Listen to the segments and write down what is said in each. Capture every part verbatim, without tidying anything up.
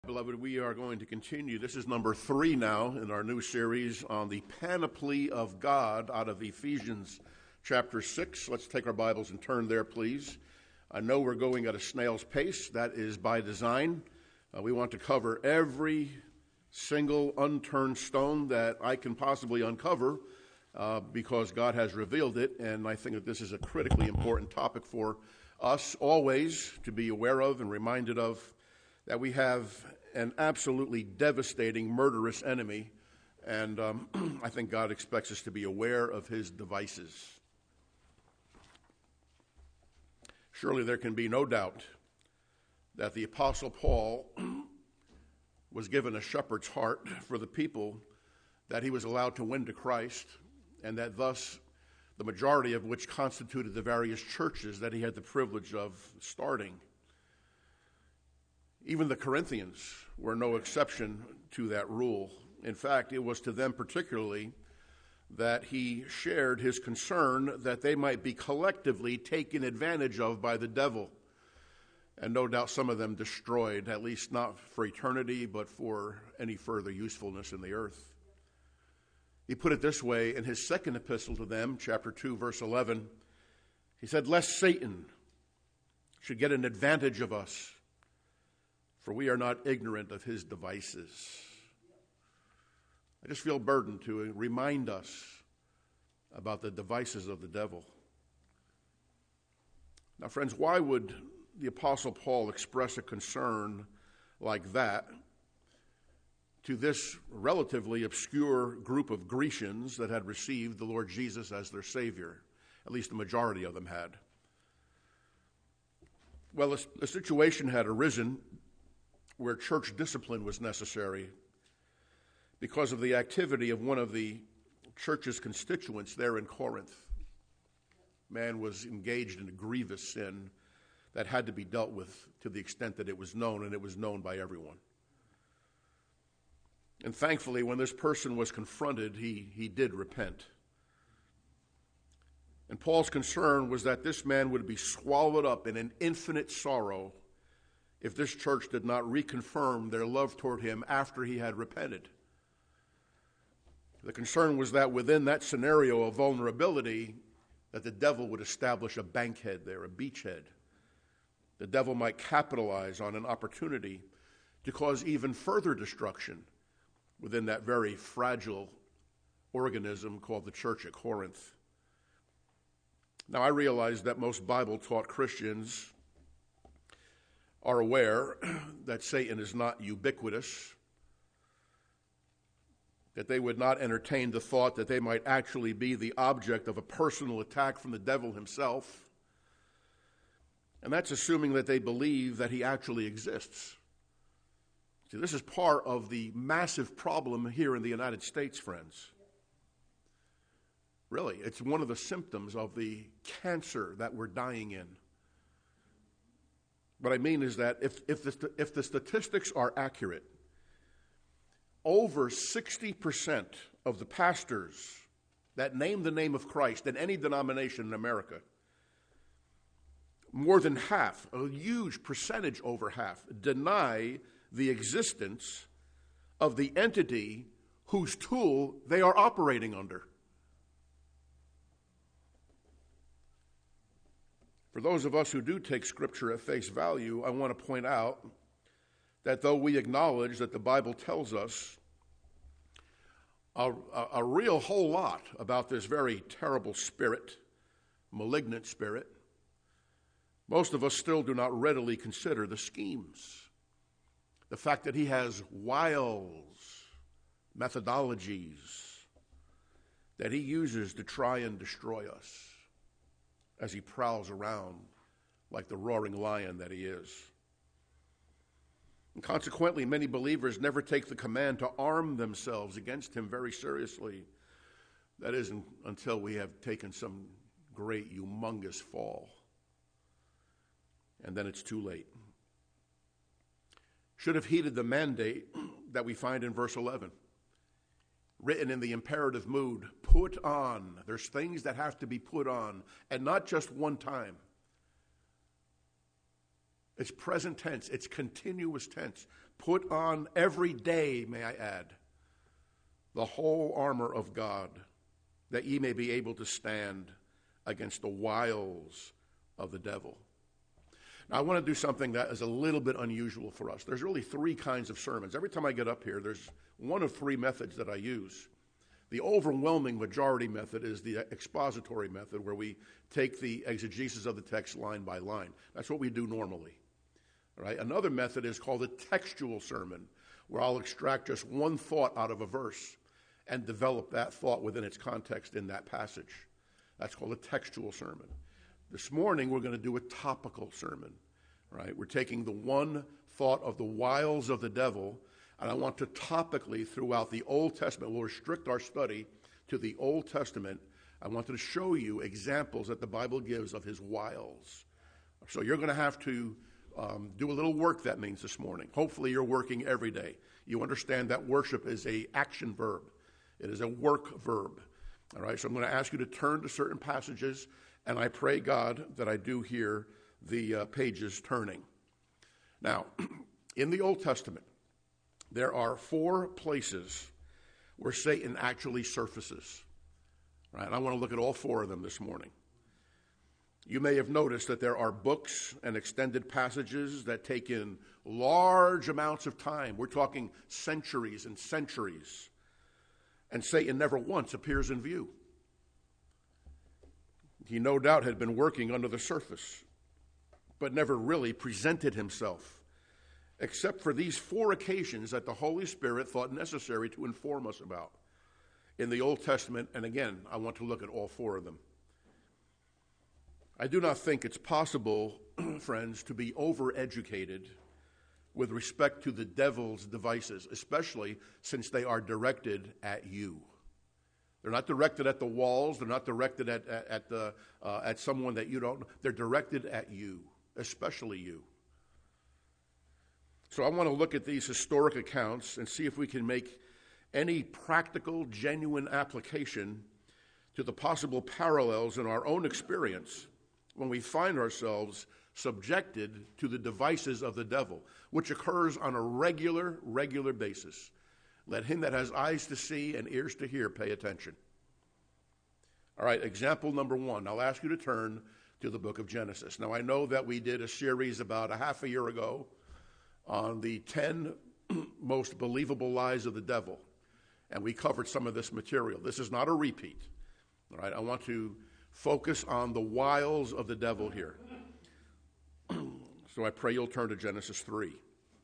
Beloved, we are going to continue. This is number three now in our new series on the panoply of God out of Ephesians chapter six. Let's take our Bibles and turn there, please. I know we're going at a snail's pace. That is by design. Uh, we want to cover every single unturned stone that I can possibly uncover uh, because God has revealed it, and I think that this is a critically important topic for us always to be aware of and reminded of, that we have an absolutely devastating, murderous enemy, and um, I think God expects us to be aware of his devices. Surely there can be no doubt that the Apostle Paul was given a shepherd's heart for the people that he was allowed to win to Christ, and that thus the majority of which constituted the various churches that he had the privilege of starting. Even the Corinthians were no exception to that rule. In fact, it was to them particularly that he shared his concern that they might be collectively taken advantage of by the devil. And no doubt some of them destroyed, at least not for eternity, but for any further usefulness in the earth. He put it this way in his second epistle to them, chapter two, verse eleven. He said, "Lest Satan should get an advantage of us, for we are not ignorant of his devices." I just feel burdened to remind us about the devices of the devil. Now, friends, why would the Apostle Paul express a concern like that to this relatively obscure group of Grecians that had received the Lord Jesus as their Savior? At least the majority of them had. Well, a, a situation had arisen where church discipline was necessary because of the activity of one of the church's constituents there in Corinth. Man was engaged in a grievous sin that had to be dealt with to the extent that it was known, and it was known by everyone. And thankfully, when this person was confronted, he, he did repent. And Paul's concern was that this man would be swallowed up in an infinite sorrow if this church did not reconfirm their love toward him after he had repented. The concern was that within that scenario of vulnerability, that the devil would establish a bankhead there, a beachhead. The devil might capitalize on an opportunity to cause even further destruction within that very fragile organism called the church at Corinth. Now, I realize that most Bible-taught Christians are aware that Satan is not ubiquitous, that they would not entertain the thought that they might actually be the object of a personal attack from the devil himself. And that's assuming that they believe that he actually exists. See, this is part of the massive problem here in the United States, friends. Really, it's one of the symptoms of the cancer that we're dying in. What I mean is that if, if, the, if the statistics are accurate, over sixty percent of the pastors that name the name of Christ in any denomination in America, more than half, a huge percentage over half, deny the existence of the entity whose tool they are operating under. For those of us who do take Scripture at face value, I want to point out that though we acknowledge that the Bible tells us a, a, a real whole lot about this very terrible spirit, malignant spirit, most of us still do not readily consider the schemes. The fact that he has wiles, methodologies that he uses to try and destroy us as he prowls around like the roaring lion that he is. And consequently, many believers never take the command to arm themselves against him very seriously. That isn't until we have taken some great, humongous fall. And then it's too late. Should have heeded the mandate that we find in verse eleven. Written in the imperative mood, put on. There's things that have to be put on, and not just one time. It's present tense. It's continuous tense. Put on every day, may I add, the whole armor of God, that ye may be able to stand against the wiles of the devil. Now, I want to do something that is a little bit unusual for us. There's really three kinds of sermons. Every time I get up here, there's one of three methods that I use. The overwhelming majority method is the expository method, where we take the exegesis of the text line by line. That's what we do normally. All right? Another method is called a textual sermon, where I'll extract just one thought out of a verse and develop that thought within its context in that passage. That's called a textual sermon. This morning, we're going to do a topical sermon. Right? We're taking the one thought of the wiles of the devil, and I want to topically, throughout the Old Testament, we'll restrict our study to the Old Testament. I wanted to show you examples that the Bible gives of his wiles. So you're going to have to um, do a little work, that means, this morning. Hopefully you're working every day. You understand that worship is an action verb. It is a work verb. All right, so I'm going to ask you to turn to certain passages, and I pray, God, that I do hear the uh, pages turning. Now, in the Old Testament, there are four places where Satan actually surfaces. Right? And I want to look at all four of them this morning. You may have noticed that there are books and extended passages that take in large amounts of time. We're talking centuries and centuries. And Satan never once appears in view. He no doubt had been working under the surface, but never really presented himself, except for these four occasions that the Holy Spirit thought necessary to inform us about in the Old Testament. And again, I want to look at all four of them. I do not think it's possible, friends, to be overeducated with respect to the devil's devices, especially since they are directed at you. They're not directed at the walls. They're not directed at, at, at, the, uh, at someone that you don't know. They're directed at you, especially you. So I want to look at these historic accounts and see if we can make any practical, genuine application to the possible parallels in our own experience when we find ourselves subjected to the devices of the devil, which occurs on a regular, regular basis. Let him that has eyes to see and ears to hear pay attention. All right, example number one. I'll ask you to turn to the book of Genesis. Now, I know that we did a series about a half a year ago on the ten most believable lies of the devil, and we covered some of this material. This is not a repeat. All right, I want to focus on the wiles of the devil here. So I pray you'll turn to Genesis three.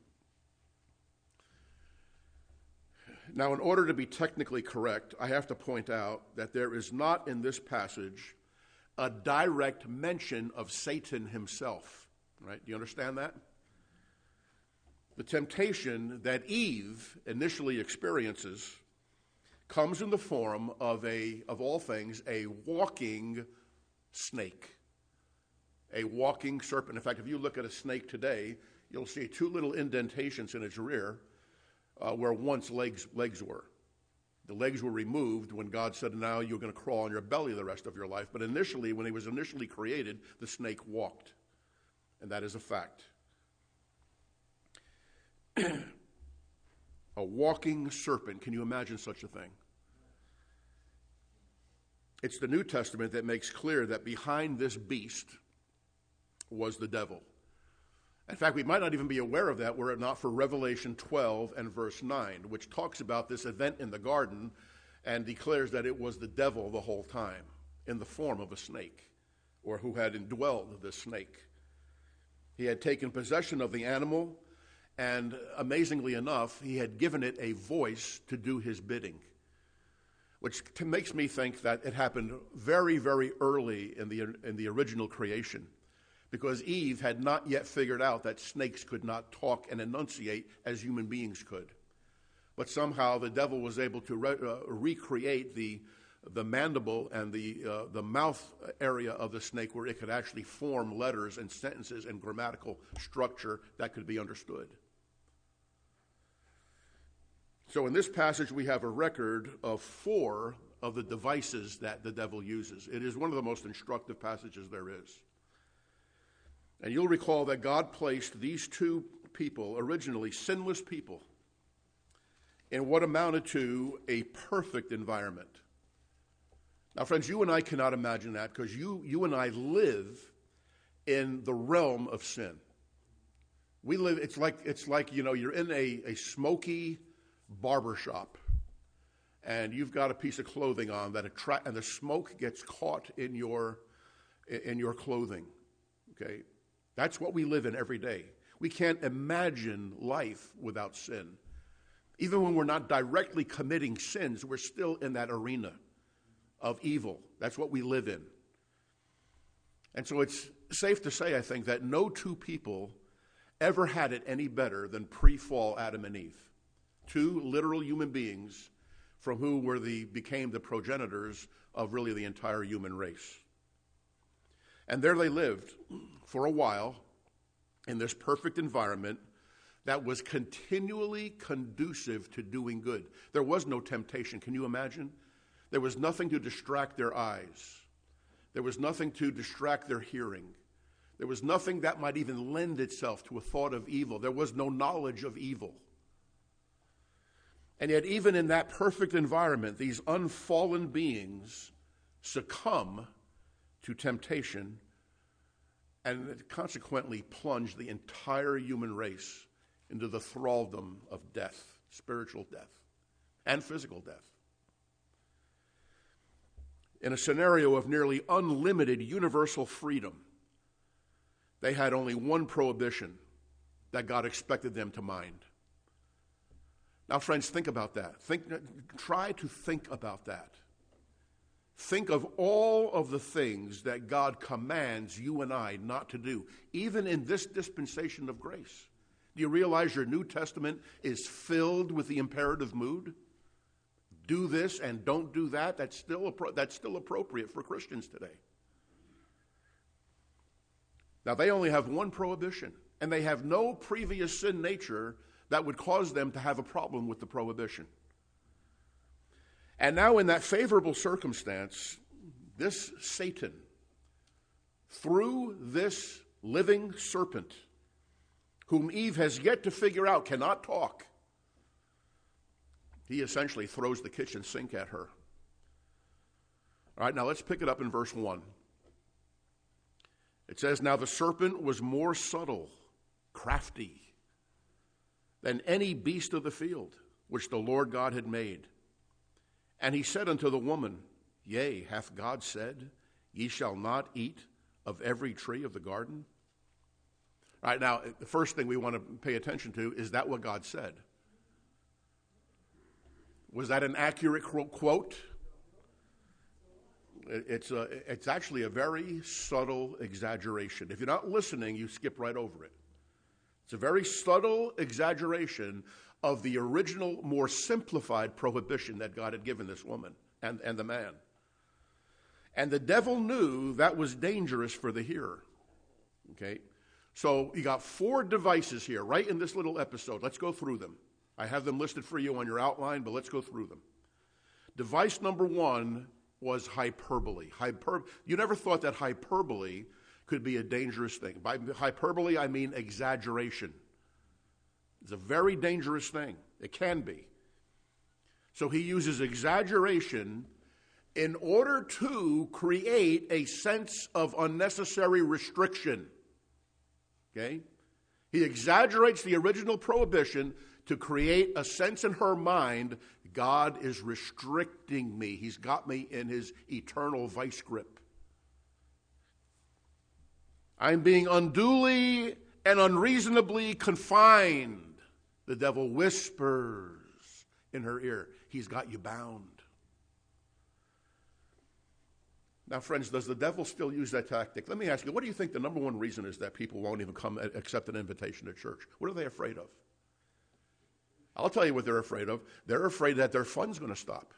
Now, in order to be technically correct, I have to point out that there is not in this passage a direct mention of Satan himself. Right? Do you understand that? The temptation that Eve initially experiences comes in the form of a, of all things, a walking snake, a walking serpent. In fact, if you look at a snake today, you'll see two little indentations in its rear uh, where once legs legs were. The legs were removed when God said, now you're going to crawl on your belly the rest of your life. But initially, when he was initially created, the snake walked. And that is a fact. A walking serpent. Can you imagine such a thing? It's the New Testament that makes clear that behind this beast was the devil. In fact, we might not even be aware of that were it not for Revelation twelve and verse nine, which talks about this event in the garden and declares that it was the devil the whole time in the form of a snake, or who had indwelled the snake. He had taken possession of the animal, and amazingly enough, he had given it a voice to do his bidding, which t- makes me think that it happened very, very early in the in the original creation, because Eve had not yet figured out that snakes could not talk and enunciate as human beings could. But somehow the devil was able to re- uh, recreate the the mandible and the uh, the mouth area of the snake, where it could actually form letters and sentences and grammatical structure that could be understood. So in this passage, we have a record of four of the devices that the devil uses. It is one of the most instructive passages there is. And you'll recall that God placed these two people, originally sinless people, in what amounted to a perfect environment. Now, friends, you and I cannot imagine that because you, you and I live in the realm of sin. We live, it's like, it's like you know, you're in a, a smoky barber shop and you've got a piece of clothing on that attract, and the smoke gets caught in your, in your clothing, okay? That's what we live in every day. We can't imagine life without sin. Even when we're not directly committing sins, we're still in that arena of evil. That's what we live in. And so it's safe to say, I think, that no two people ever had it any better than pre-fall Adam and Eve. Two literal human beings from who were the became the progenitors of really the entire human race. And there they lived for a while in this perfect environment that was continually conducive to doing good. There was no temptation. Can you imagine? There was nothing to distract their eyes. There was nothing to distract their hearing. There was nothing that might even lend itself to a thought of evil. There was no knowledge of evil. And yet, even in that perfect environment, these unfallen beings succumb to temptation and consequently plunge the entire human race into the thraldom of death, spiritual death, and physical death. In a scenario of nearly unlimited universal freedom, they had only one prohibition that God expected them to mind. Now, friends, think about that. Think, try to think about that. Think of all of the things that God commands you and I not to do, even in this dispensation of grace. Do you realize your New Testament is filled with the imperative mood? Do this and don't do that. That's still, that's still appropriate for Christians today. Now, they only have one prohibition, and they have no previous sin nature that would cause them to have a problem with the prohibition. And now in that favorable circumstance, this Satan, through this living serpent, whom Eve has yet to figure out cannot talk, he essentially throws the kitchen sink at her. All right, now let's pick it up in verse one. It says, "Now the serpent was more subtle, crafty, than any beast of the field, which the Lord God had made. And he said unto the woman, Yea, hath God said, Ye shall not eat of every tree of the garden?" All right, now, the first thing we want to pay attention to, is that what God said? Was that an accurate quote? It's, a, it's actually a very subtle exaggeration. If you're not listening, you skip right over it. It's a very subtle exaggeration of the original, more simplified prohibition that God had given this woman and, and the man. And the devil knew that was dangerous for the hearer. Okay? So you got four devices here, right in this little episode. Let's go through them. I have them listed for you on your outline, but let's go through them. Device number one was hyperbole. Hyper- you never thought that hyperbole could be a dangerous thing. By hyperbole, I mean exaggeration. It's a very dangerous thing. It can be. So he uses exaggeration in order to create a sense of unnecessary restriction. Okay? He exaggerates the original prohibition to create a sense in her mind, God is restricting me. He's got me in his eternal vice grip. I'm being unduly and unreasonably confined. The devil whispers in her ear, he's got you bound. Now, friends, does the devil still use that tactic? Let me ask you, what do you think the number one reason is that people won't even come accept an invitation to church? What are they afraid of? I'll tell you what they're afraid of. They're afraid that their fun's going to stop.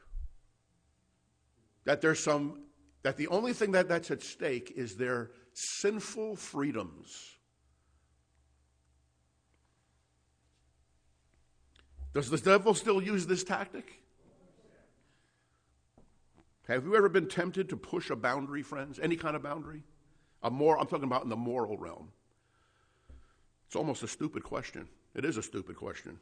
That there's some, that the only thing that, that's at stake is their sinful freedoms. Does the devil still use this tactic? Have you ever been tempted to push a boundary, friends? Any kind of boundary? A more, I'm talking about in the moral realm. It's almost a stupid question. It is a stupid question.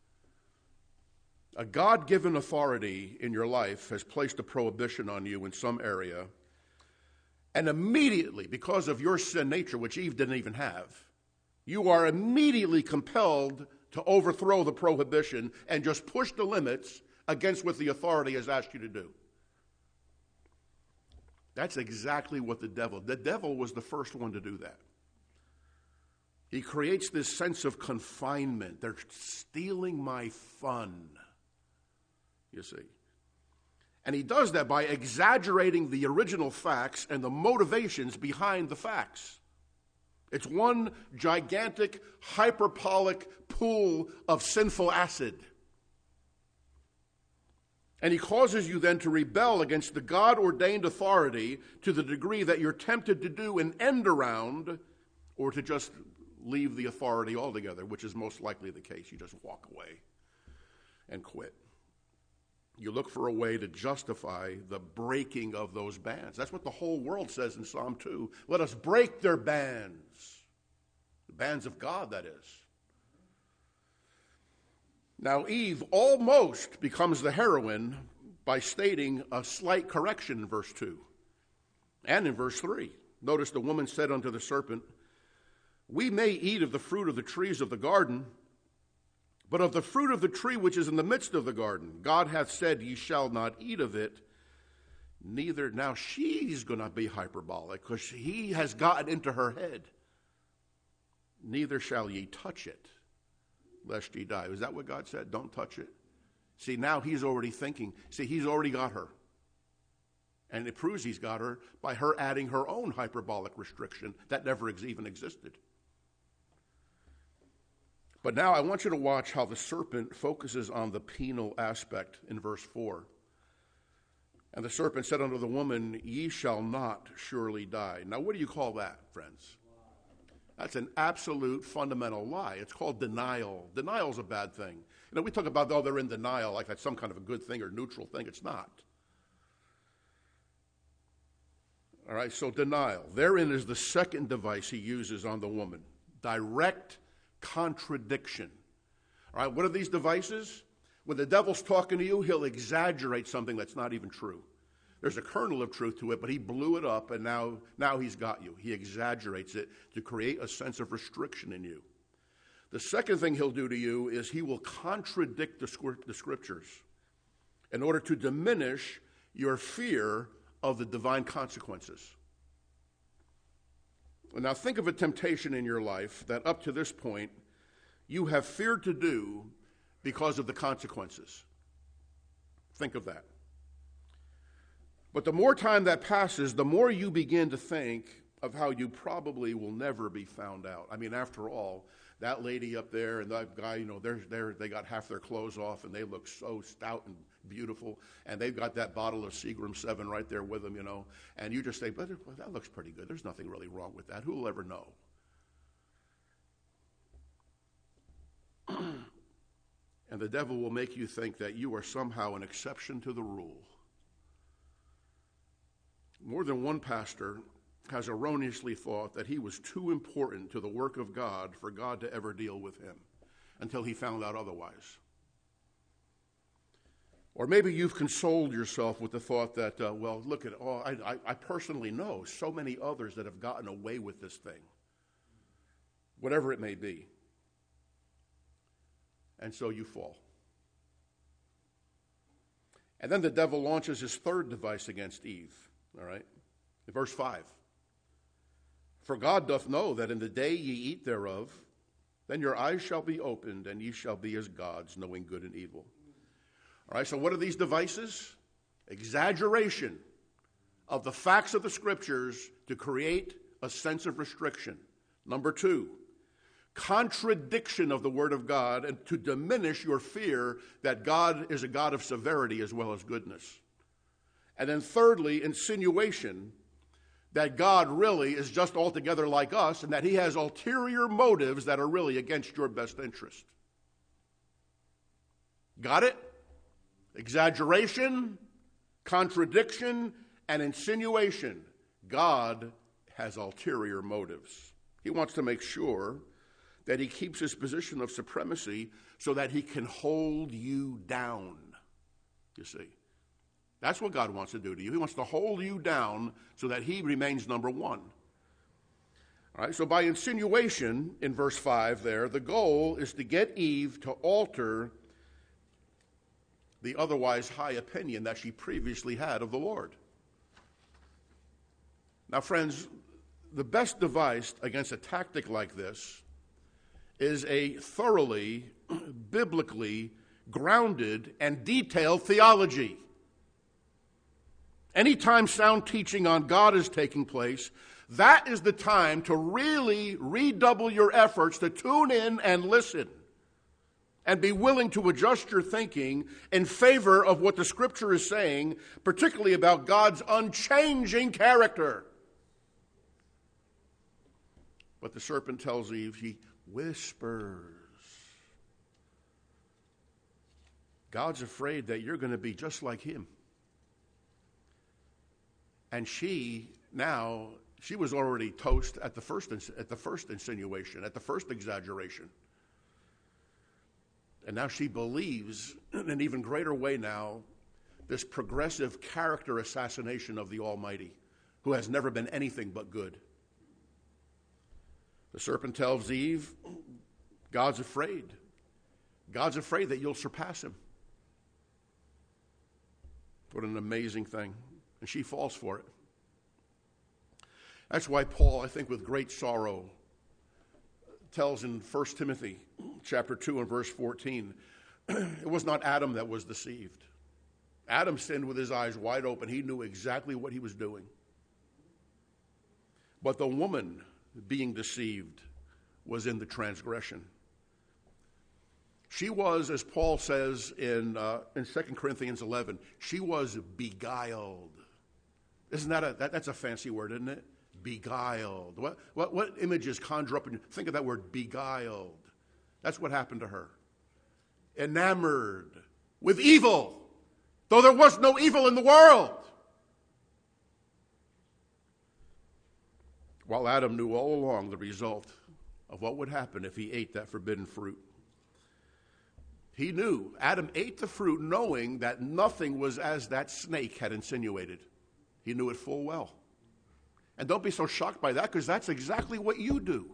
A God-given authority in your life has placed a prohibition on you in some area, and immediately, because of your sin nature, which Eve didn't even have, you are immediately compelled to overthrow the prohibition and just push the limits against what the authority has asked you to do. That's exactly what the devil, the devil was the first one to do that. He creates this sense of confinement. They're stealing my fun, you see. And he does that by exaggerating the original facts and the motivations behind the facts. It's one gigantic, hyperbolic pool of sinful acid. And he causes you then to rebel against the God-ordained authority to the degree that you're tempted to do an end around or to just leave the authority altogether, which is most likely the case. You just walk away and quit. You look for a way to justify the breaking of those bands. That's what the whole world says in Psalm two. Let us break their bands. The bands of God, that is. Now, Eve almost becomes the heroine by stating a slight correction in verse two and in verse three. Notice the woman said unto the serpent, we may eat of the fruit of the trees of the garden, but of the fruit of the tree which is in the midst of the garden, God hath said, ye shall not eat of it. Neither, now she's going to be hyperbolic because he has gotten into her head. Neither shall ye touch it, lest ye die. Is that what God said? Don't touch it. See, now he's already thinking. See, he's already got her. And it proves he's got her by her adding her own hyperbolic restriction that never ex- even existed. But now I want you to watch how the serpent focuses on the penal aspect in verse four. And the serpent said unto the woman, ye shall not surely die. Now what do you call that, friends? That's an absolute fundamental lie. It's called denial. Denial's a bad thing. You know, we talk about, oh, they're in denial, like that's some kind of a good thing or neutral thing. It's not. All right, so denial. Therein is the second device he uses on the woman. Direct contradiction. All right, what are these devices? When the devil's talking to you, he'll exaggerate something that's not even true. There's a kernel of truth to it, but he blew it up, and now, now he's got you. He exaggerates it to create a sense of restriction in you. The second thing he'll do to you is he will contradict the, the scriptures in order to diminish your fear of the divine consequences. Now think of a temptation in your life that up to this point you have feared to do because of the consequences. Think of that. But the more time that passes, the more you begin to think of how you probably will never be found out. I mean, after all, that lady up there and that guy, you know, they're, they're, they got half their clothes off and they look so stout and beautiful, and they've got that bottle of Seagram seven right there with them, you know, and you just say, but well, that looks pretty good. There's nothing really wrong with that. Who will ever know? And the devil will make you think that you are somehow an exception to the rule. More than one pastor has erroneously thought that he was too important to the work of God for God to ever deal with him until he found out otherwise. Or maybe you've consoled yourself with the thought that, uh, well, look at, oh, I, I, I personally know so many others that have gotten away with this thing, whatever it may be. And so you fall. And then the devil launches his third device against Eve, all right? In verse five. For God doth know that in the day ye eat thereof, then your eyes shall be opened, and ye shall be as gods, knowing good and evil. All right, so what are these devices? Exaggeration of the facts of the scriptures to create a sense of restriction. Number two, contradiction of the word of God and to diminish your fear that God is a God of severity as well as goodness. And then thirdly, insinuation that God really is just altogether like us and that he has ulterior motives that are really against your best interest. Got it? Exaggeration, contradiction, and insinuation. God has ulterior motives. He wants to make sure that he keeps his position of supremacy so that he can hold you down, you see. That's what God wants to do to you. He wants to hold you down so that he remains number one. All right, so by insinuation, in verse five there, the goal is to get Eve to alter the otherwise high opinion that she previously had of the Lord. Now, friends, the best device against a tactic like this is a thoroughly, biblically grounded and detailed theology. Anytime sound teaching on God is taking place, that is the time to really redouble your efforts to tune in and listen and be willing to adjust your thinking in favor of what the Scripture is saying, particularly about God's unchanging character. But the serpent tells Eve, he whispers. God's afraid that you're going to be just like him. And she now, she was already toast at the first at the first insinuation, at the first exaggeration. And now she believes in an even greater way now this progressive character assassination of the Almighty, who has never been anything but good. The serpent tells Eve, God's afraid. God's afraid that you'll surpass him. What an amazing thing. And she falls for it. That's why Paul, I think with great sorrow, tells in First Timothy chapter two and verse fourteen, it was not Adam that was deceived. Adam sinned with his eyes wide open. He knew exactly what he was doing. But the woman being deceived was in the transgression. She was, as Paul says in uh, in Second Corinthians eleven, she was beguiled. Isn't that a that, that's a fancy word, isn't it? Beguiled. What what what images conjure up? And think of that word, beguiled. That's what happened to her. Enamored with evil, though there was no evil in the world. While Adam knew all along the result of what would happen if he ate that forbidden fruit. He knew. Adam ate the fruit knowing that nothing was as that snake had insinuated. He knew it full well. And don't be so shocked by that, because that's exactly what you do.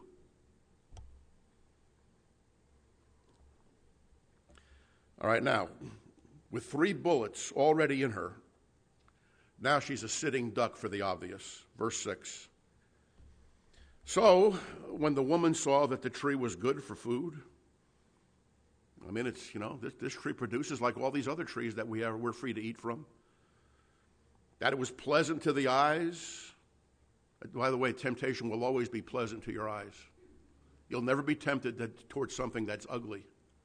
All right, now, with three bullets already in her, now she's a sitting duck for the obvious. Verse six. So, when the woman saw that the tree was good for food, I mean, it's, you know, this, this tree produces like all these other trees that we are, we're free to eat from. That it was pleasant to the eyes. By the way, temptation will always be pleasant to your eyes. You'll never be tempted to, towards something that's ugly.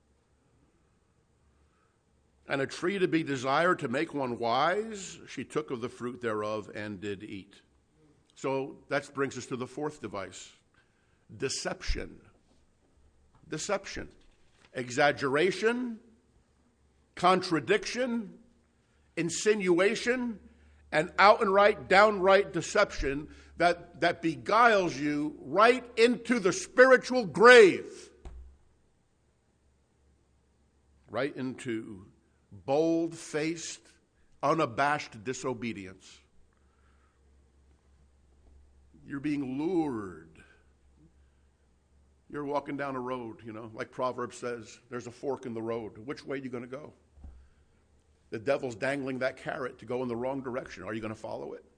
And a tree to be desired to make one wise, she took of the fruit thereof and did eat. So that brings us to the fourth device. Deception. Deception. Exaggeration, contradiction, insinuation, and out and right, downright deception that, that beguiles you right into the spiritual grave. Right into bold-faced, unabashed disobedience. You're being lured. You're walking down a road, you know, like Proverbs says, there's a fork in the road. Which way are you going to go? The devil's dangling that carrot to go in the wrong direction. Are you going to follow it?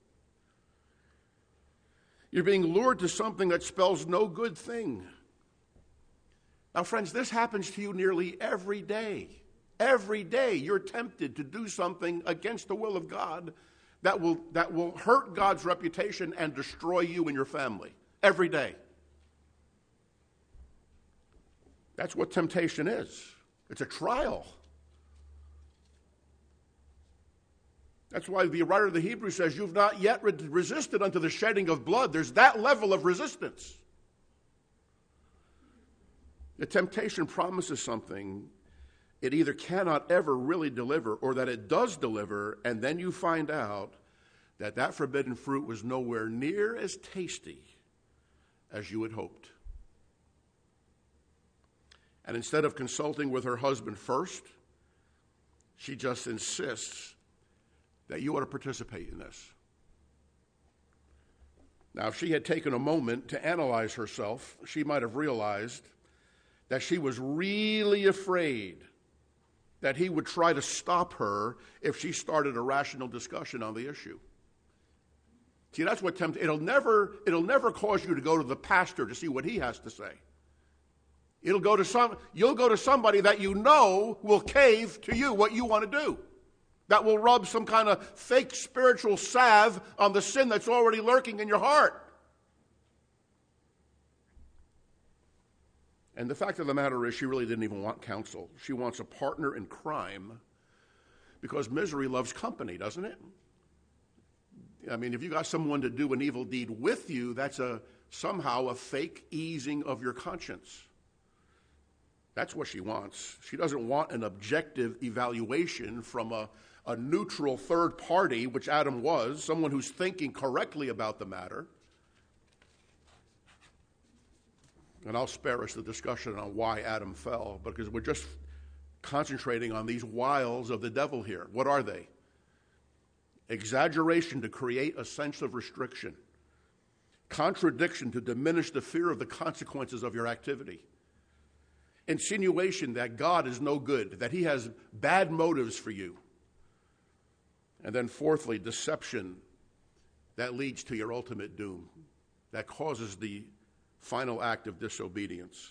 You're being lured to something that spells no good thing. Now, friends, this happens to you nearly every day. Every day you're tempted to do something against the will of God that will, that will hurt God's reputation and destroy you and your family. Every day. That's what temptation is. It's a trial. That's why the writer of the Hebrews says, you've not yet re- resisted unto the shedding of blood. There's that level of resistance. The temptation promises something it either cannot ever really deliver, or that it does deliver, and then you find out that that forbidden fruit was nowhere near as tasty as you had hoped. And instead of consulting with her husband first, she just insists that you ought to participate in this. Now, if she had taken a moment to analyze herself, she might have realized that she was really afraid that he would try to stop her if she started a rational discussion on the issue. See, that's what tempts. It'll never, it'll never cause you to go to the pastor to see what he has to say. It'll go to some, you'll go to somebody that you know will cave to you what you want to do. That will rub some kind of fake spiritual salve on the sin that's already lurking in your heart. And the fact of the matter is, she really didn't even want counsel. She wants a partner in crime because misery loves company, doesn't it? I mean, if you got someone to do an evil deed with you, that's a somehow a fake easing of your conscience. That's what she wants. She doesn't want an objective evaluation from a, a neutral third party, which Adam was, someone who's thinking correctly about the matter. And I'll spare us the discussion on why Adam fell, because we're just concentrating on these wiles of the devil here. What are they? Exaggeration to create a sense of restriction. Contradiction to diminish the fear of the consequences of your activity. Insinuation that God is no good, that he has bad motives for you. And then fourthly, deception that leads to your ultimate doom, that causes the final act of disobedience.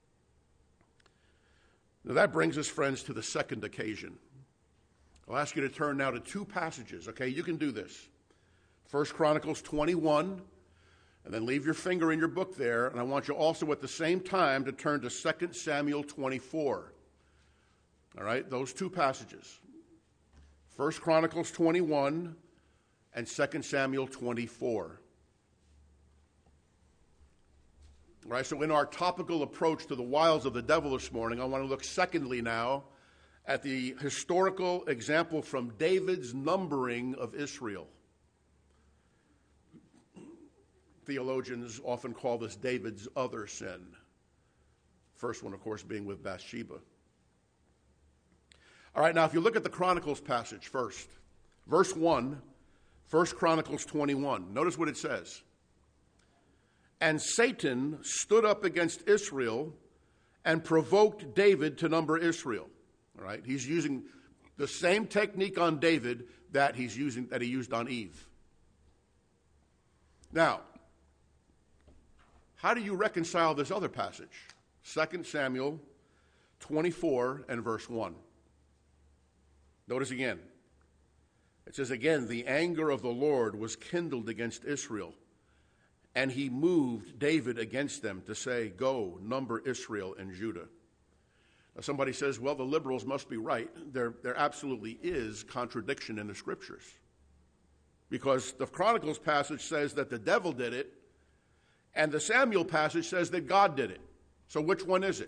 Now that brings us, friends, to the second occasion. I'll ask you to turn now to two passages, okay? You can do this. First Chronicles twenty-one, and then leave your finger in your book there, and I want you also at the same time to turn to Second Samuel twenty-four. All right, those two passages. First Chronicles twenty-one and Second Samuel twenty-four. All right, so in our topical approach to the wiles of the devil this morning, I want to look secondly now at the historical example from David's numbering of Israel. Theologians often call this David's other sin. First one, of course, being with Bathsheba. All right, now if you look at the Chronicles passage first, verse one, First Chronicles twenty-one, notice what it says. And Satan stood up against Israel and provoked David to number Israel. All right, he's using the same technique on David that he's using that he used on Eve. Now, how do you reconcile this other passage? Second Samuel twenty-four and verse one. Notice again. It says again, the anger of the Lord was kindled against Israel, and he moved David against them to say, go, number Israel and Judah. Now somebody says, well, the liberals must be right. There, there absolutely is contradiction in the scriptures. Because the Chronicles passage says that the devil did it, and the Samuel passage says that God did it. So which one is it?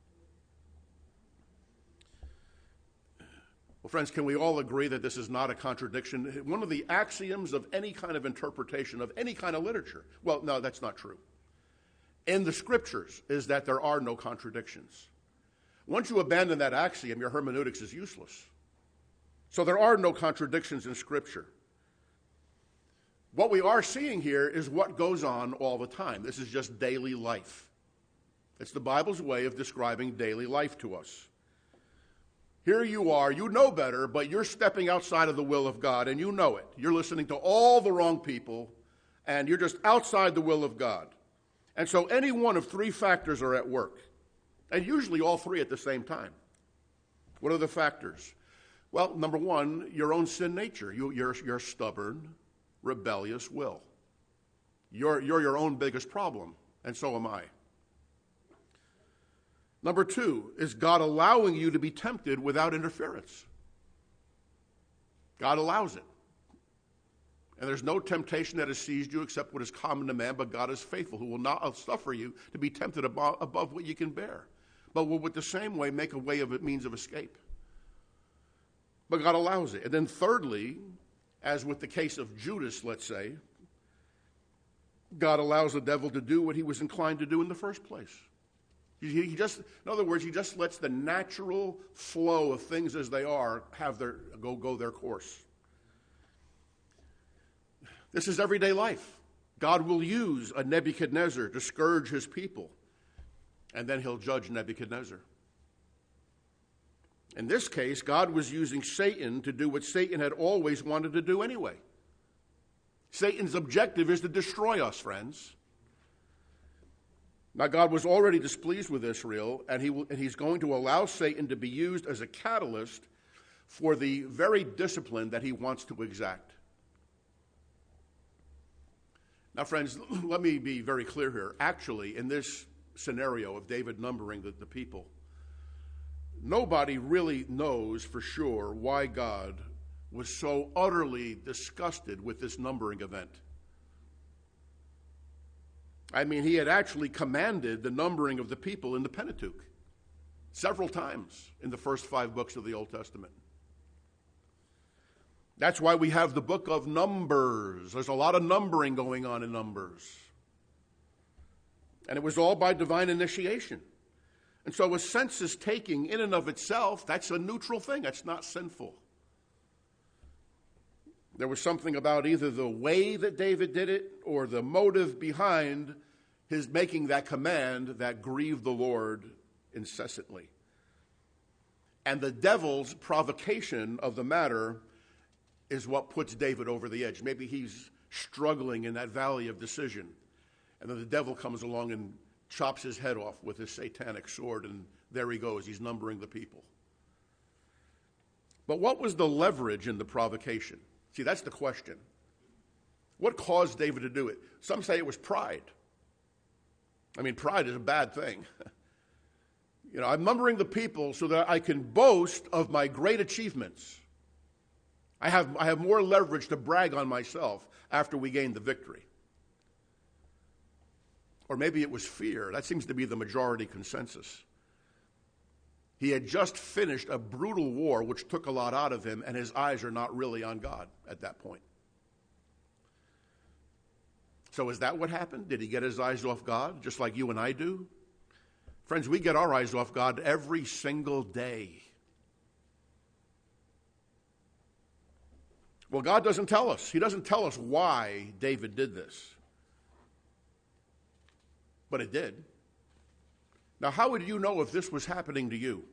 Well, friends, can we all agree that this is not a contradiction? One of the axioms of any kind of interpretation of any kind of literature, well, no, that's not true, in the scriptures is that there are no contradictions. Once you abandon that axiom, your hermeneutics is useless. So there are no contradictions in Scripture. What we are seeing here is what goes on all the time. This is just daily life. It's the Bible's way of describing daily life to us. Here you are, you know better, but you're stepping outside of the will of God, and you know it. You're listening to all the wrong people, and you're just outside the will of God. And so any one of three factors are at work, and usually all three at the same time. What are the factors? Well, number one, your own sin nature, you, your, your stubborn, rebellious will. You're, you're your own biggest problem, and so am I. Number two, is God allowing you to be tempted without interference? God allows it. And there's no temptation that has seized you except what is common to man, but God is faithful, who will not suffer you to be tempted above, above what you can bear, but will with the same way make a way of it, means of escape. But God allows it. And then thirdly, as with the case of Judas, let's say, God allows the devil to do what he was inclined to do in the first place. He, he just, in other words, he just lets the natural flow of things as they are have their go go their course. This is everyday life. God will use a Nebuchadnezzar to scourge his people, and then he'll judge Nebuchadnezzar. In this case, God was using Satan to do what Satan had always wanted to do anyway. Satan's objective is to destroy us, friends. Now, God was already displeased with Israel, and, he will, and he's going to allow Satan to be used as a catalyst for the very discipline that he wants to exact. Now, friends, let me be very clear here. Actually, in this scenario of David numbering the, the people, nobody really knows for sure why God was so utterly disgusted with this numbering event. I mean, he had actually commanded the numbering of the people in the Pentateuch several times in the first five books of the Old Testament. That's why we have the book of Numbers. There's a lot of numbering going on in Numbers. And it was all by divine initiation. And so a census taking in and of itself, that's a neutral thing. That's not sinful. There was something about either the way that David did it or the motive behind his making that command that grieved the Lord incessantly. And the devil's provocation of the matter is what puts David over the edge. Maybe he's struggling in that valley of decision, and then the devil comes along and chops his head off with his satanic sword, and there he goes. He's numbering the people. But what was the leverage in the provocation? See, that's the question. What caused David to do it? Some say it was pride. I mean, pride is a bad thing. You know, I'm numbering the people so that I can boast of my great achievements. I have, I have more leverage to brag on myself after we gain the victory. Or maybe it was fear. That seems to be the majority consensus. He had just finished a brutal war which took a lot out of him, and his eyes are not really on God at that point. So is that what happened? Did he get his eyes off God, just like you and I do? Friends, we get our eyes off God every single day. Well, God doesn't tell us. He doesn't tell us why David did this. But it did. Now, how would you know if this was happening to you?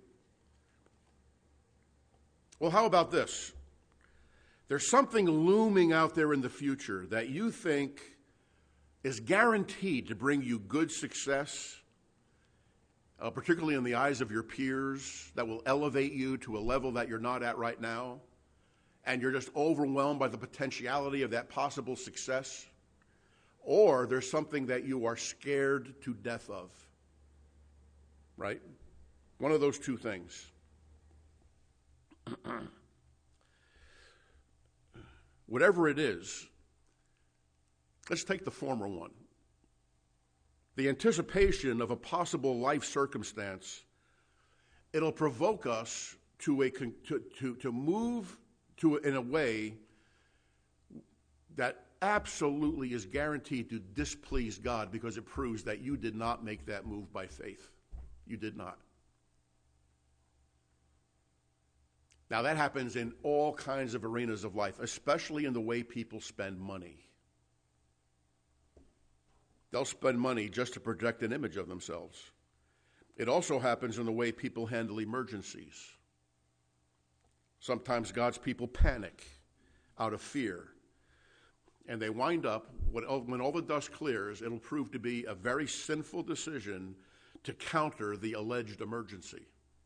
Well, how about this? There's something looming out there in the future that you think is guaranteed to bring you good success, uh, particularly in the eyes of your peers, that will elevate you to a level that you're not at right now, and you're just overwhelmed by the potentiality of that possible success. Or there's something that you are scared to death of. Right? One of those two things. Whatever it is, let's take the former one. The anticipation of a possible life circumstance, it'll provoke us to a to to, to move to in a way that absolutely is guaranteed to displease God, because it proves that you did not make that move by faith. You did not. Now, that happens in all kinds of arenas of life, especially in the way people spend money. They'll spend money just to project an image of themselves. It also happens in the way people handle emergencies. Sometimes God's people panic out of fear. And they wind up, when all the dust clears, it'll prove to be a very sinful decision to counter the alleged emergency.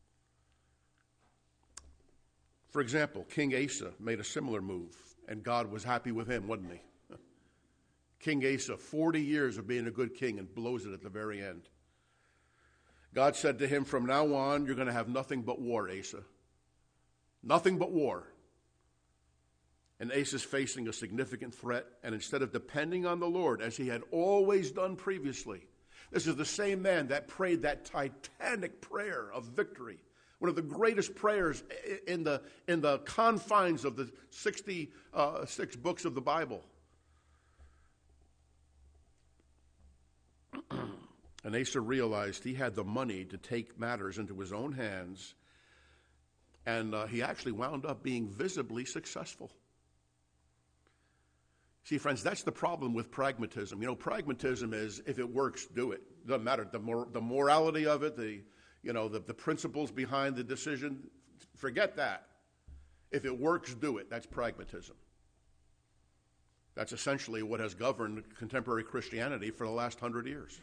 For example, King Asa made a similar move, and God was happy with him, wasn't he? King Asa, forty years of being a good king, and blows it at the very end. God said to him, from now on, you're going to have nothing but war, Asa. Nothing but war. And Asa's facing a significant threat, and instead of depending on the Lord, as he had always done previously, this is the same man that prayed that titanic prayer of victory, one of the greatest prayers in the, in the confines of the sixty-six books of the Bible. And Asa realized he had the money to take matters into his own hands, and uh, he actually wound up being visibly successful. See, friends, that's the problem with pragmatism. You know, pragmatism is, if it works, do it. Doesn't matter. The, mor- the morality of it, the, you know, the, the principles behind the decision, forget that. If it works, do it. That's pragmatism. That's essentially what has governed contemporary Christianity for the last hundred years.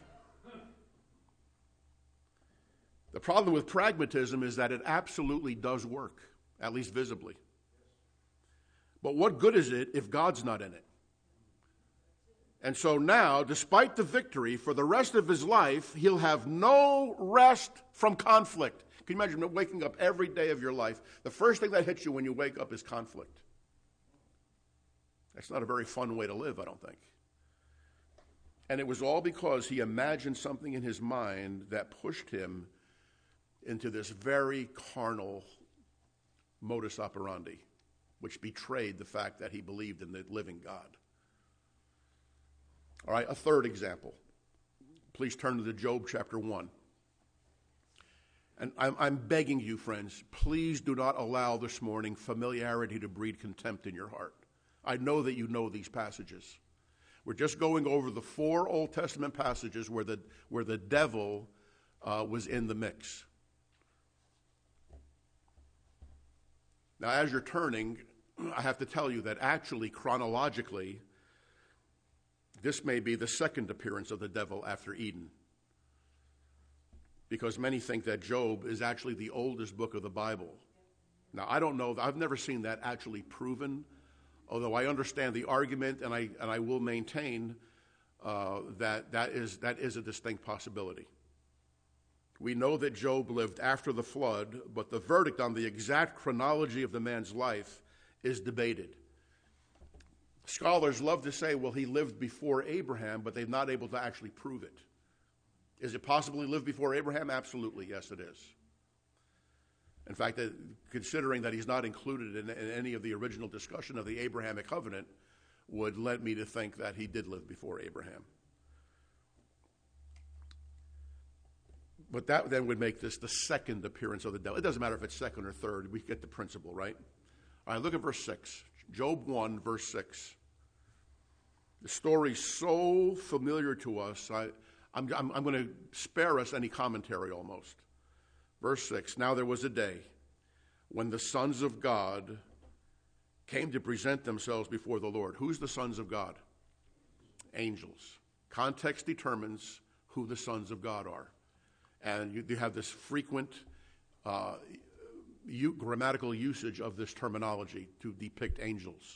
The problem with pragmatism is that it absolutely does work, at least visibly. But what good is it if God's not in it? And so now, despite the victory, for the rest of his life, he'll have no rest from conflict. Can you imagine waking up every day of your life? The first thing that hits you when you wake up is conflict. That's not a very fun way to live, I don't think. And it was all because he imagined something in his mind that pushed him into this very carnal modus operandi, which betrayed the fact that he believed in the living God. All right, a third example. Please turn to Job chapter one. And I'm, I'm begging you, friends, please do not allow this morning familiarity to breed contempt in your heart. I know that you know these passages. We're just going over the four Old Testament passages where the, where the devil uh, was in the mix. Now, as you're turning, I have to tell you that actually, chronologically, this may be the second appearance of the devil after Eden. Because many think that Job is actually the oldest book of the Bible. Now, I don't know. I've never seen that actually proven, although I understand the argument, and I, and I will maintain uh, that that is, that is a distinct possibility. We know that Job lived after the flood, but the verdict on the exact chronology of the man's life is debated. Scholars love to say, well, he lived before Abraham, but they're not able to actually prove it. Is it possible he lived before Abraham? Absolutely, yes, it is. In fact, considering that he's not included in, in any of the original discussion of the Abrahamic covenant, would lead me to think that he did live before Abraham. But that then would make this the second appearance of the devil. It doesn't matter if it's second or third. We get the principle, right? All right, look at verse six. Job one, verse six. The story's so familiar to us, I, I'm, I'm, I'm going to spare us any commentary almost. Verse six, now there was a day when the sons of God came to present themselves before the Lord. Who's the sons of God? Angels. Context determines who the sons of God are. And you, you have this frequent uh, you, grammatical usage of this terminology to depict angels.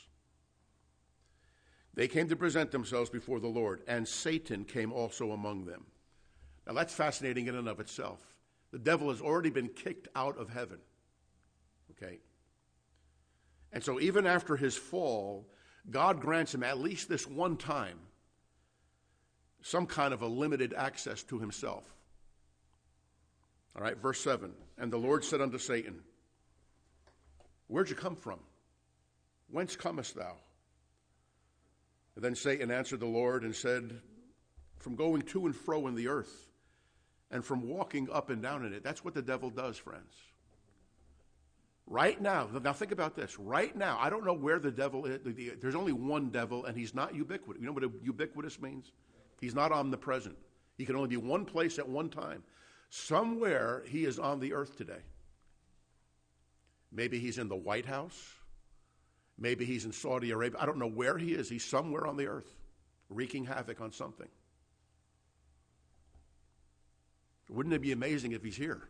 They came to present themselves before the Lord, and Satan came also among them. Now that's fascinating in and of itself. The devil has already been kicked out of heaven. Okay? And so even after his fall, God grants him at least this one time some kind of a limited access to himself. All right, verse seven. And the Lord said unto Satan, where'd you come from? Whence comest thou? And then Satan answered the Lord and said, from going to and fro in the earth, and from walking up and down in it. That's what the devil does, friends. Right now, now think about this. Right now, I don't know where the devil is. There's only one devil, and he's not ubiquitous. You know what ubiquitous means? He's not omnipresent. He can only be one place at one time. Somewhere he is on the earth today. Maybe he's in the White House. Maybe he's in Saudi Arabia. I don't know where he is. He's somewhere on the earth, wreaking havoc on something. Wouldn't it be amazing if he's here?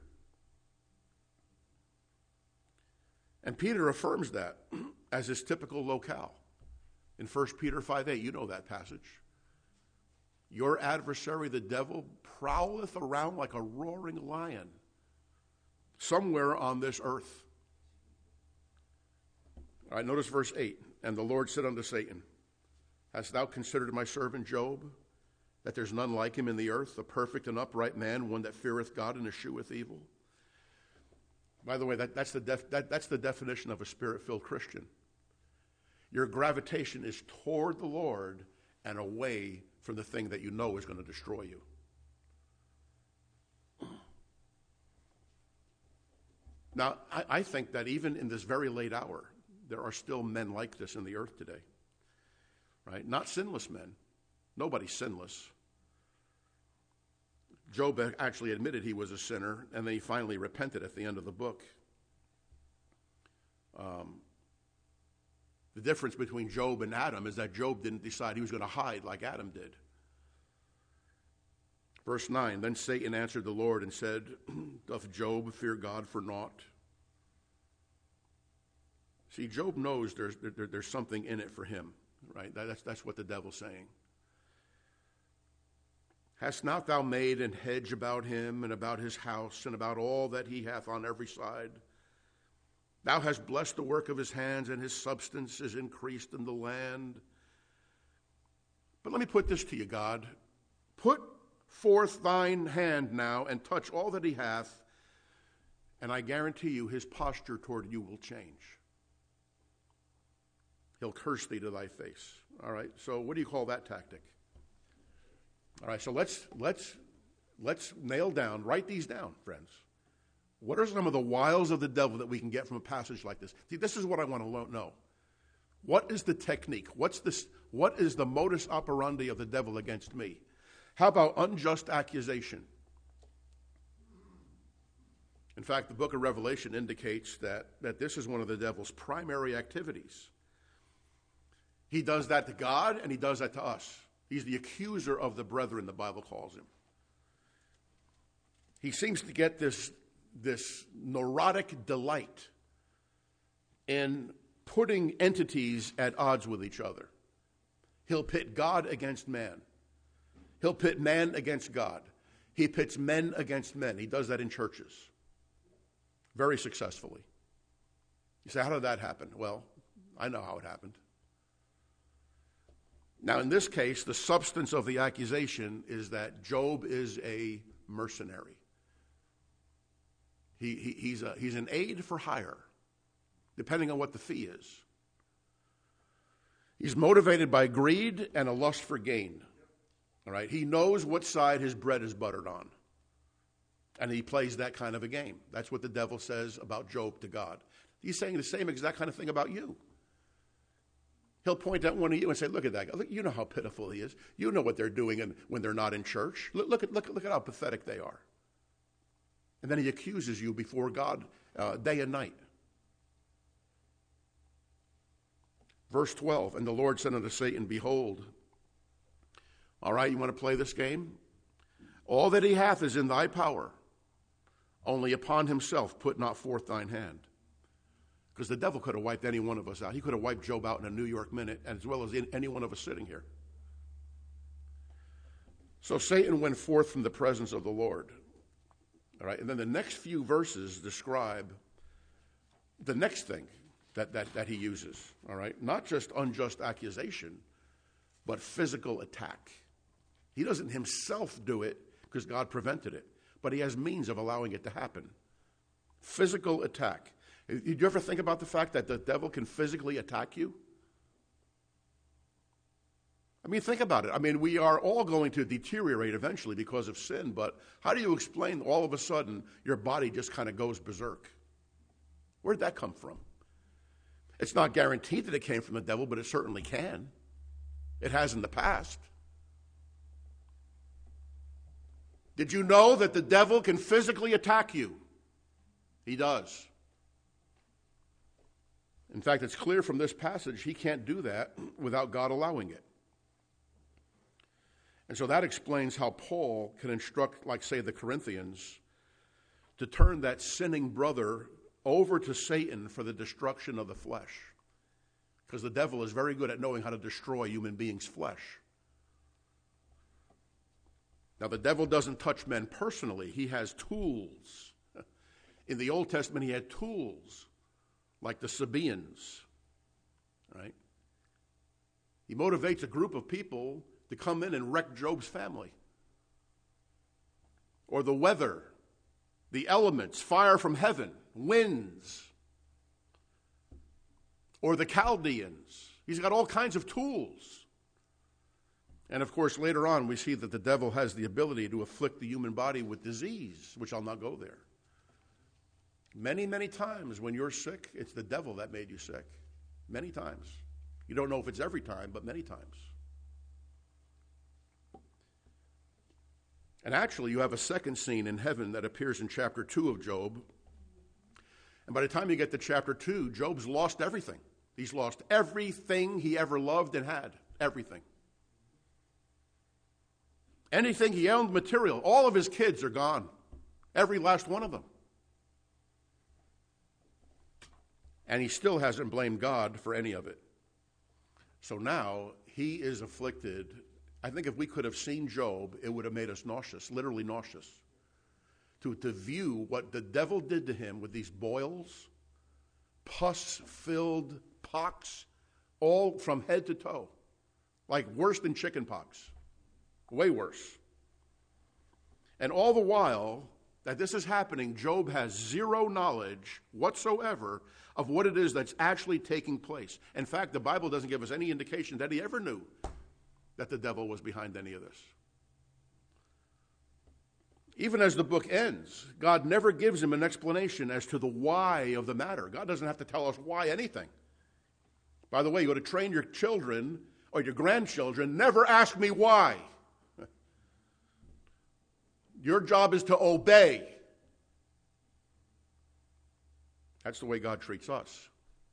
And Peter affirms that as his typical locale. In First Peter five eight, you know that passage. Your adversary, the devil, prowleth around like a roaring lion somewhere on this earth. All right, notice verse eight. And the Lord said unto Satan, hast thou considered my servant Job, that there's none like him in the earth, a perfect and upright man, one that feareth God and escheweth evil? By the way, that, that's, the def, that, that's the definition of a spirit-filled Christian. Your gravitation is toward the Lord and away from the thing that you know is going to destroy you. Now, I, I think that even in this very late hour, there are still men like this in the earth today, right? Not sinless men. Nobody's sinless. Job actually admitted he was a sinner, and then he finally repented at the end of the book. Um, the difference between Job and Adam is that Job didn't decide he was going to hide like Adam did. Verse nine, then Satan answered the Lord and said, doth Job fear God for naught? See, Job knows there's, there, there's something in it for him, right? That, that's, that's what the devil's saying. Hast not thou made an hedge about him and about his house and about all that he hath on every side? Thou hast blessed the work of his hands, and his substance is increased in the land. But let me put this to you, God. Put forth thine hand now and touch all that he hath, and I guarantee you his posture toward you will change. He'll curse thee to thy face. All right, so what do you call that tactic? All right, so let's let's let's nail down, write these down, friends. What are some of the wiles of the devil that we can get from a passage like this? See, this is what I want to know. What is the technique? What's this? What is the modus operandi of the devil against me? How about unjust accusation? In fact, the book of Revelation indicates that, that this is one of the devil's primary activities. He does that to God, and he does that to us. He's the accuser of the brethren, the Bible calls him. He seems to get this, this neurotic delight in putting entities at odds with each other. He'll pit God against man. He'll pit man against God. He pits men against men. He does that in churches very successfully. You say, how did that happen? Well, I know how it happened. Now, in this case, the substance of the accusation is that Job is a mercenary. He, he, he's, a, he's an aid for hire, depending on what the fee is. He's motivated by greed and a lust for gain. All right? He knows what side his bread is buttered on. And he plays that kind of a game. That's what the devil says about Job to God. He's saying the same exact kind of thing about you. He'll point at one of you and say, look at that guy. Look, you know how pitiful he is. You know what they're doing in, when they're not in church. Look, look, at, look, look at how pathetic they are. And then he accuses you before God uh, day and night. Verse twelve, and the Lord said unto Satan, behold, all right, you want to play this game? All that he hath is in thy power. Only upon himself put not forth thine hand. Because the devil could have wiped any one of us out. He could have wiped Job out in a New York minute, as well as any one of us sitting here. So Satan went forth from the presence of the Lord. All right, and then the next few verses describe the next thing that, that, that he uses. All right, not just unjust accusation, but physical attack. He doesn't himself do it because God prevented it, but he has means of allowing it to happen. Physical attack. Did you ever think about the fact that the devil can physically attack you? I mean, think about it. I mean, we are all going to deteriorate eventually because of sin, but how do you explain all of a sudden your body just kind of goes berserk? Where'd that come from? It's not guaranteed that it came from the devil, but it certainly can. It has in the past. Did you know that the devil can physically attack you? He does. In fact, it's clear from this passage he can't do that without God allowing it. And so that explains how Paul can instruct, like, say, the Corinthians, to turn that sinning brother over to Satan for the destruction of the flesh. Because the devil is very good at knowing how to destroy human beings' flesh. Now, the devil doesn't touch men personally. He has tools. In the Old Testament, he had tools like the Sabaeans, right? He motivates a group of people to come in and wreck Job's family. Or the weather, the elements, fire from heaven, winds. Or the Chaldeans. He's got all kinds of tools. And of course, later on, we see that the devil has the ability to afflict the human body with disease, which I'll not go there. Many, many times when you're sick, it's the devil that made you sick. Many times. You don't know if it's every time, but many times. And actually, you have a second scene in heaven that appears in chapter two of Job. And by the time you get to chapter two, Job's lost everything. He's lost everything he ever loved and had. Everything. Anything he owned material. All of his kids are gone. Every last one of them. And he still hasn't blamed God for any of it. So now he is afflicted. I think if we could have seen Job, it would have made us nauseous, literally nauseous. To, to view what the devil did to him with these boils, pus-filled pox, all from head to toe. Like worse than chicken pox. Way worse. And all the while that this is happening, Job has zero knowledge whatsoever of what it is that's actually taking place. In fact, the Bible doesn't give us any indication that he ever knew that the devil was behind any of this. Even as the book ends, God never gives him an explanation as to the why of the matter. God doesn't have to tell us why anything. By the way, you go to train your children or your grandchildren, never ask me why. Your job is to obey. That's the way God treats us.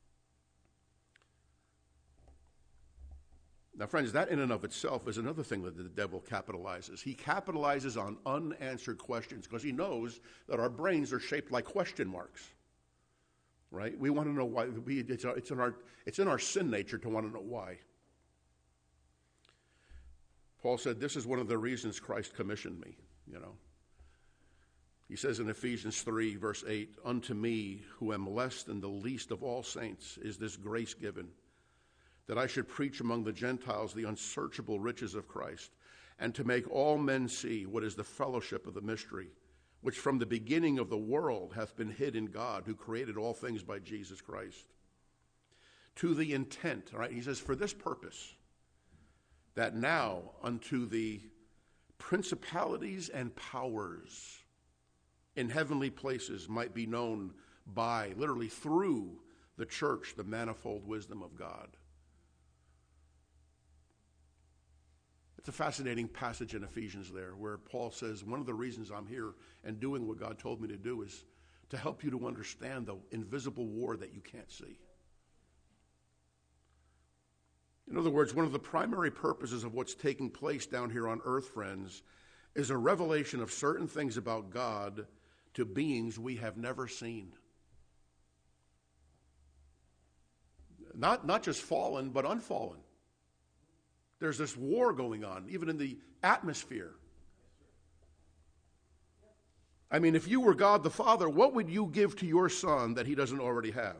Now, friends, that in and of itself is another thing that the devil capitalizes. He capitalizes on unanswered questions because he knows that our brains are shaped like question marks. Right? We want to know why. We, it's, our, it's, in our, it's in our sin nature to want to know why. Paul said, this is one of the reasons Christ commissioned me, you know. He says in Ephesians three, verse eight, unto me, who am less than the least of all saints, is this grace given, that I should preach among the Gentiles the unsearchable riches of Christ, and to make all men see what is the fellowship of the mystery, which from the beginning of the world hath been hid in God, who created all things by Jesus Christ. To the intent, all right, he says, for this purpose, that now unto the principalities and powers in heavenly places might be known by, literally through the church, the manifold wisdom of God. It's a fascinating passage in Ephesians there where Paul says, one of the reasons I'm here and doing what God told me to do is to help you to understand the invisible war that you can't see. In other words, one of the primary purposes of what's taking place down here on earth, friends, is a revelation of certain things about God to beings we have never seen. Not, not just fallen, but unfallen. There's this war going on, even in the atmosphere. I mean, if you were God the Father, what would you give to your son that he doesn't already have?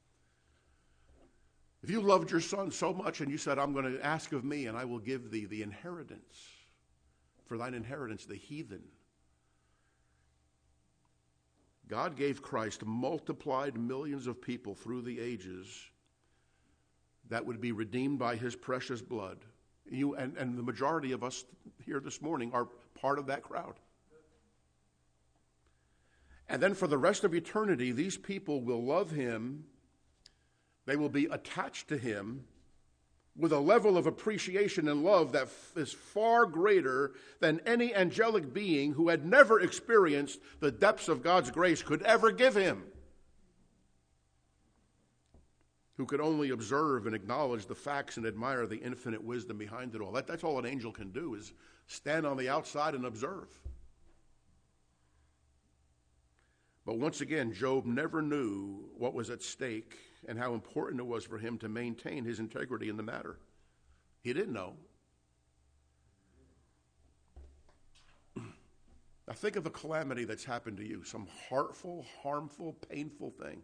If you loved your son so much and you said, I'm going to ask of me and I will give thee the inheritance, for thine inheritance, the heathen. God gave Christ multiplied millions of people through the ages that would be redeemed by his precious blood. You and, and the majority of us here this morning are part of that crowd. And then for the rest of eternity, these people will love him. They will be attached to him with a level of appreciation and love that is far greater than any angelic being who had never experienced the depths of God's grace could ever give him. Who could only observe and acknowledge the facts and admire the infinite wisdom behind it all. That, that's all an angel can do, is stand on the outside and observe. But once again, Job never knew what was at stake and how important it was for him to maintain his integrity in the matter. He didn't know. Now think of a calamity that's happened to you, some hurtful, harmful, painful thing.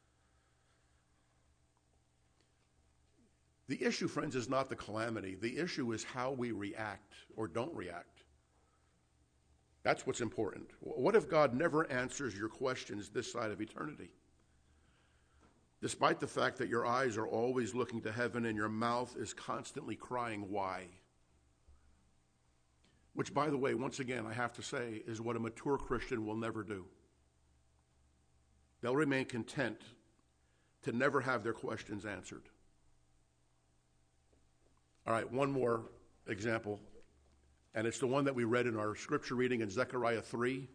The issue, friends, is not the calamity. The issue is how we react or don't react. That's what's important. What if God never answers your questions this side of eternity? Despite the fact that your eyes are always looking to heaven and your mouth is constantly crying, why? Which, by the way, once again, I have to say, is what a mature Christian will never do. They'll remain content to never have their questions answered. All right, one more example, and it's the one that we read in our scripture reading in Zechariah three.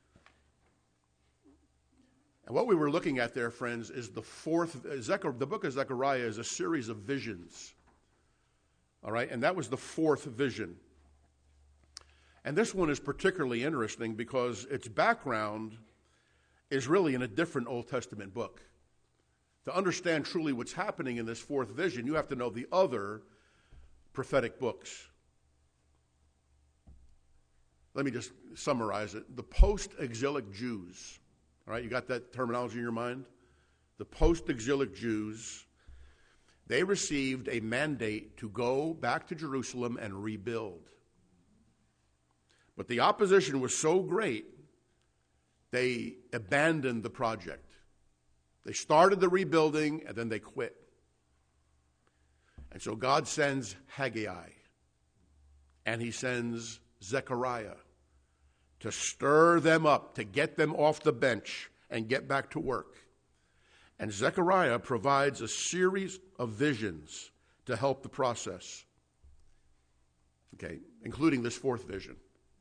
And what we were looking at there, friends, is the fourth, Zechariah, the book of Zechariah is a series of visions. All right, and that was the fourth vision. And this one is particularly interesting because its background is really in a different Old Testament book. To understand truly what's happening in this fourth vision, you have to know the other prophetic books. Let me just summarize it. The post-exilic Jews, all right, you got that terminology in your mind? The post-exilic Jews, they received a mandate to go back to Jerusalem and rebuild. But the opposition was so great, they abandoned the project. They started the rebuilding, and then they quit. And so God sends Haggai, and he sends Zechariah to stir them up, to get them off the bench and get back to work. And Zechariah provides a series of visions to help the process, okay, including this fourth vision.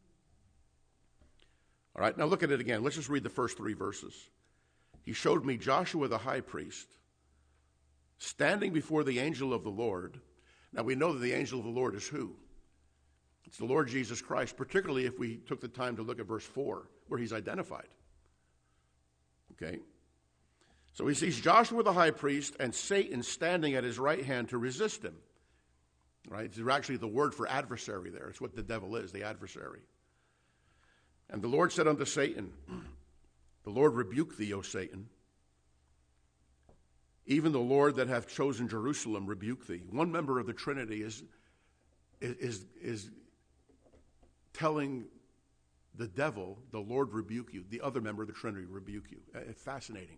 All right, now look at it again. Let's just read the first three verses. He showed me Joshua the high priest standing before the angel of the Lord. Now we know that the angel of the Lord is who? It's the Lord Jesus Christ, particularly if we took the time to look at verse four, where he's identified. Okay? So he sees Joshua the high priest and Satan standing at his right hand to resist him. Right? It's actually the word for adversary there. It's what the devil is, the adversary. And the Lord said unto Satan, the Lord rebuke thee, O Satan. Even the Lord that hath chosen Jerusalem rebuke thee. One member of the Trinity is, is, is telling the devil, the Lord rebuke you. The other member of the Trinity rebuke you. It's fascinating.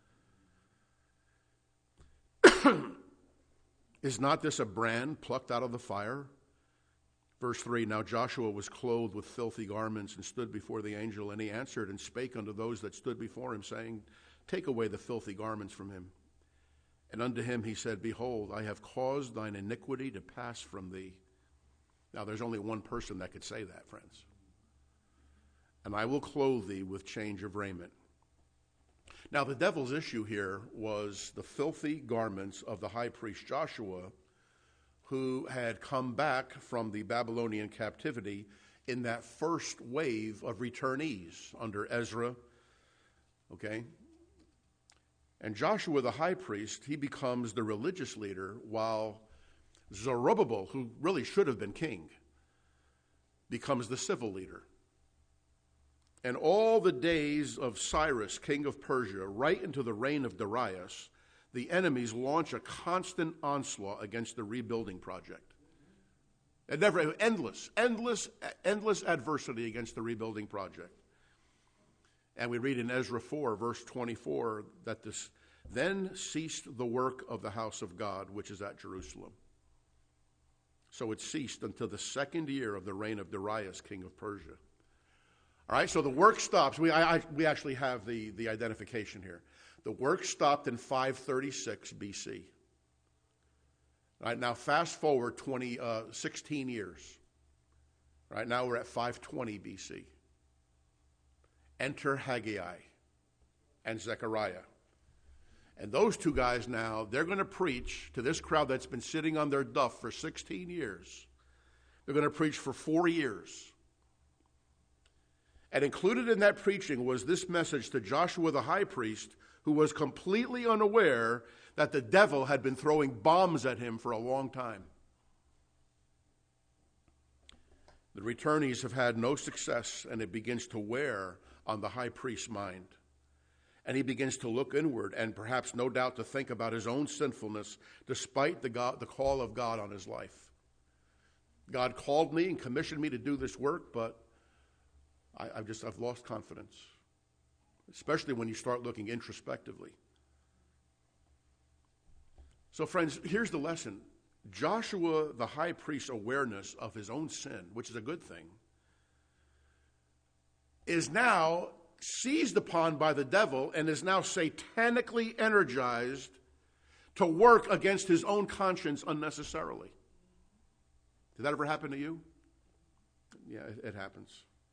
Is not this a brand plucked out of the fire? Verse three, now Joshua was clothed with filthy garments and stood before the angel, and he answered and spake unto those that stood before him, saying, take away the filthy garments from him. And unto him he said, behold, I have caused thine iniquity to pass from thee. Now there's only one person that could say that, friends. And I will clothe thee with change of raiment. Now the devil's issue here was the filthy garments of the high priest Joshua, who had come back from the Babylonian captivity in that first wave of returnees under Ezra. Okay? And Joshua the high priest, he becomes the religious leader, while Zerubbabel, who really should have been king, becomes the civil leader. And all the days of Cyrus, king of Persia, right into the reign of Darius, the enemies launch a constant onslaught against the rebuilding project. It never, endless, endless, endless adversity against the rebuilding project. And we read in Ezra four, verse twenty-four, that this then ceased the work of the house of God, which is at Jerusalem. So it ceased until the second year of the reign of Darius, king of Persia. All right, so the work stops. We, I, I, we actually have the, the identification here. The work stopped in five thirty-six B C. All right, now fast forward twenty, uh, sixteen years. All right, now we're at five twenty B C. Enter Haggai and Zechariah. And those two guys now, they're going to preach to this crowd that's been sitting on their duff for sixteen years. They're going to preach for four years. And included in that preaching was this message to Joshua the high priest, who was completely unaware that the devil had been throwing bombs at him for a long time. The returnees have had no success, and it begins to wear on the high priest's mind. And he begins to look inward and perhaps no doubt to think about his own sinfulness despite the, God, the call of God on his life. God called me and commissioned me to do this work, but I, I've just, I've lost confidence, especially when you start looking introspectively. So friends, here's the lesson. Joshua, the high priest's awareness of his own sin, which is a good thing, is now seized upon by the devil and is now satanically energized to work against his own conscience unnecessarily. Did that ever happen to you? Yeah, it, it happens.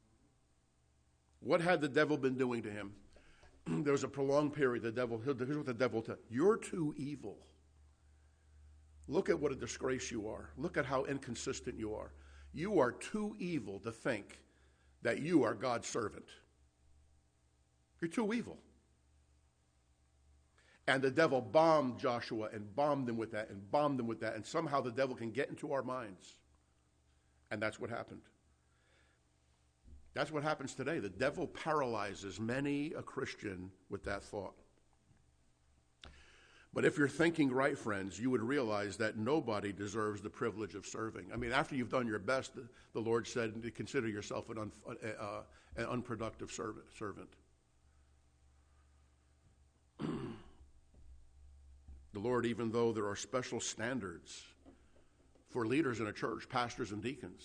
What had the devil been doing to him? There was a prolonged period. The devil, here's what the devil said: you're too evil. Look at what a disgrace you are. Look at how inconsistent you are. You are too evil to think that you are God's servant. You're too evil. And the devil bombed Joshua and bombed him with that and bombed him with that. And somehow the devil can get into our minds. And that's what happened. That's what happens today. The devil paralyzes many a Christian with that thought. But if you're thinking right, friends, you would realize that nobody deserves the privilege of serving. I mean, after you've done your best, the Lord said to consider yourself an, un, uh, an unproductive servant. servant. The Lord, even though there are special standards for leaders in a church, pastors and deacons.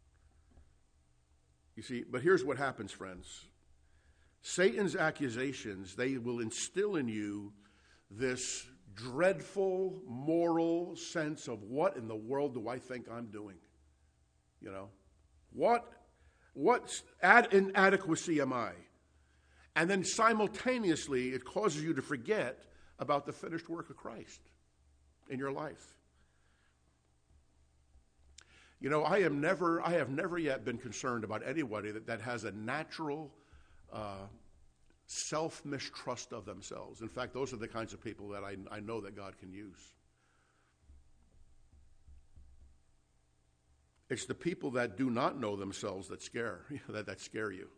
You see, but here's what happens, friends. Satan's accusations, they will instill in you this dreadful moral sense of, what in the world do I think I'm doing? You know, what, what ad- inadequacy am I? And then simultaneously, it causes you to forget about the finished work of Christ in your life. You know, I am never, I have never yet been concerned about anybody that, that has a natural uh, self-mistrust of themselves. In fact, those are the kinds of people that I, I know that God can use. It's the people that do not know themselves that scare, that, that scare you.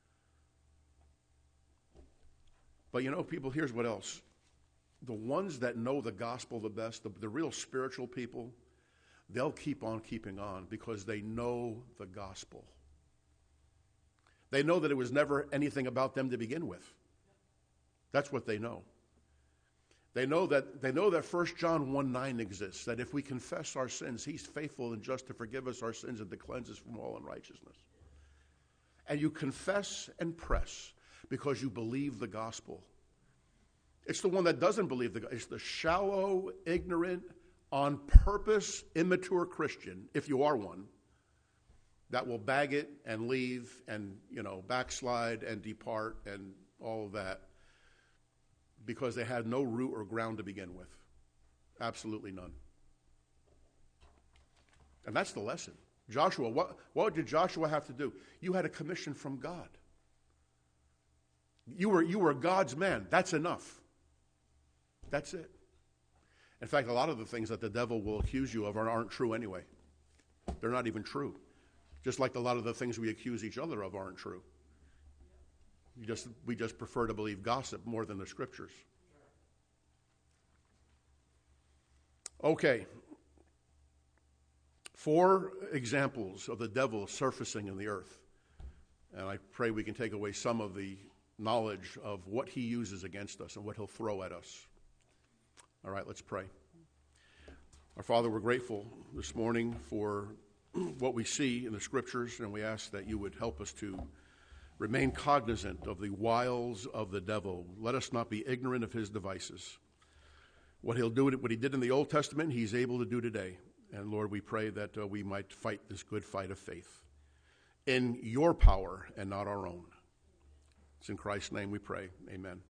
But you know, people, here's what else. The ones that know the gospel the best, the, the real spiritual people, they'll keep on keeping on because they know the gospel. They know that it was never anything about them to begin with. That's what they know. They know that they know that First John one nine exists, that if we confess our sins, he's faithful and just to forgive us our sins and to cleanse us from all unrighteousness. And you confess and press because you believe the gospel. It's the one that doesn't believe the gospel. It's the shallow, ignorant, on purpose, immature Christian, if you are one, that will bag it and leave and, you know, backslide and depart and all of that because they had no root or ground to begin with. Absolutely none. And that's the lesson. Joshua, what, what did Joshua have to do? You had a commission from God. You were, you were God's man. That's enough. That's it. In fact, a lot of the things that the devil will accuse you of aren't true anyway. They're not even true. Just like a lot of the things we accuse each other of aren't true. You just, we just prefer to believe gossip more than the scriptures. Okay. Four examples of the devil surfacing in the earth. And I pray we can take away some of the knowledge of what he uses against us and what he'll throw at us. All right, let's pray. Our Father, we're grateful this morning for what we see in the scriptures, and we ask that you would help us to remain cognizant of the wiles of the devil. Let us not be ignorant of his devices. What he'll do, what he did in the Old Testament, he's able to do today. And Lord, we pray that uh, we might fight this good fight of faith in your power and not our own. It's in Christ's name we pray. Amen.